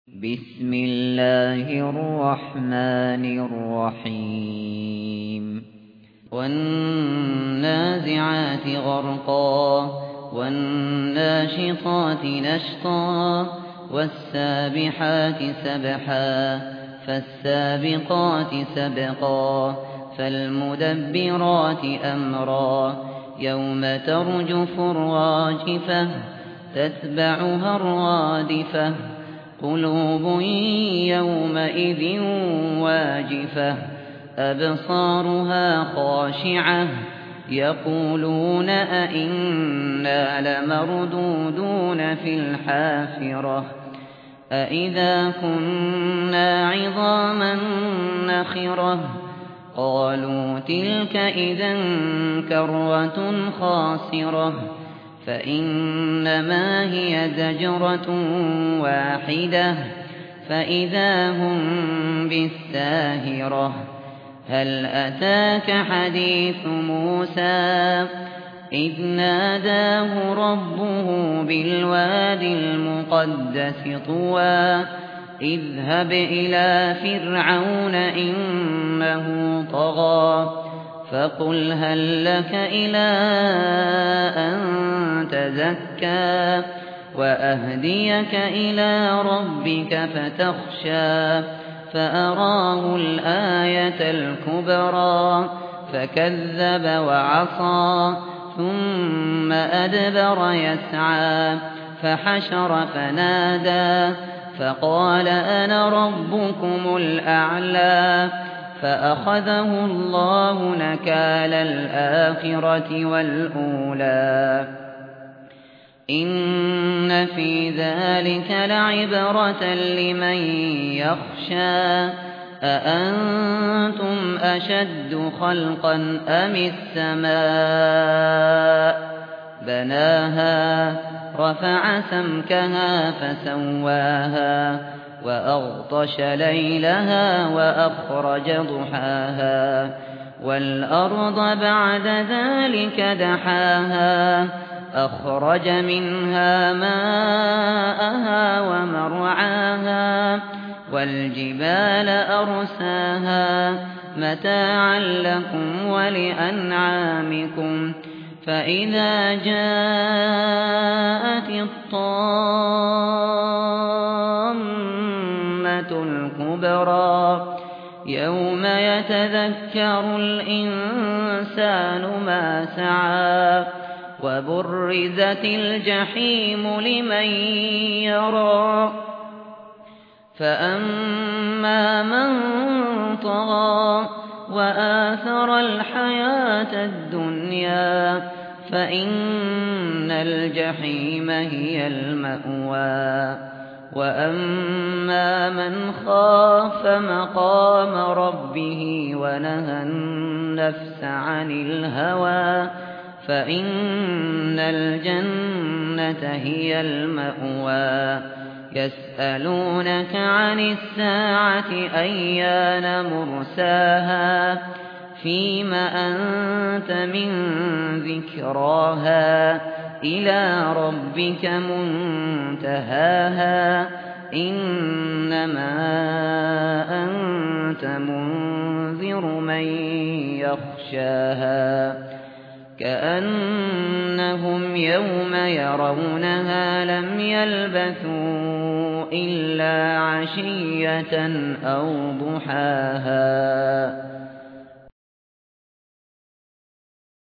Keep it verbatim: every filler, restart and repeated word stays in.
بسم الله الرحمن الرحيم والنازعات غرقا والناشطات نشطا والسابحات سبحا فالسابقات سبقا فالمدبرات أمرا يوم ترجف الراجفة تتبعها الرادفة قلوب يومئذ واجفة أبصارها خاشعة يقولون أئنا لمردودون في الحافرة أئذا كنا عظاما نخرة قالوا تلك إذا كرة خاسرة فإنما هي زجرة واحدة فإذا هم بالساهرة هل أتاك حديث موسى إذ ناداه ربه بالوادي المقدس طوى اذهب إلى فرعون إنه طغى فقل هل لك إلى أن تزكى وأهديك إلى ربك فتخشى فأراه الآية الكبرى فكذب وعصى ثم أدبر يسعى فحشر فنادى فقال أنا ربكم الأعلى فأخذه الله نكال الآخرة والأولى إن في ذلك لعبرة لمن يخشى أأنتم أشد خلقا أم السماء بناها رفع سمكها فسواها وأغطش ليلها وأخرج ضحاها والأرض بعد ذلك دحاها أخرج منها ماءها ومرعاها والجبال أرساها متاعا لكم ولأنعامكم فإذا جاءت الطامة الكبرى يوم يتذكر الإنسان ما سعى وبرزت الجحيم لمن يرى فأما من طغى وآثر الحياة الدنيا فإن الجحيم هي المأوى وأما من خاف مقام ربه ونهى النفس عن الهوى فإن الجنة هي المأوى يسألونك عن الساعة أيان مرساها فيم أنت من ذكراها إلى ربك منتهاها إنما أنت منذر من يخشاها كأنهم يوم يرونها لم يلبثوا إلا عشية أو ضحاها